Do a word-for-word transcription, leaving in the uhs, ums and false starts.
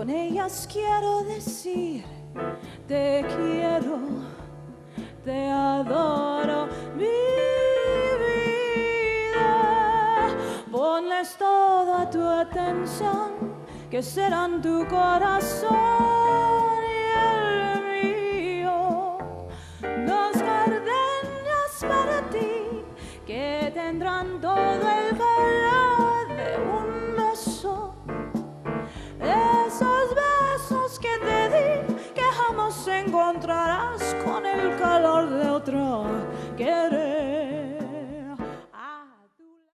con ellas quiero decir te quiero, te adoro, mi vida. Ponles toda tu atención, que serán tu corazón.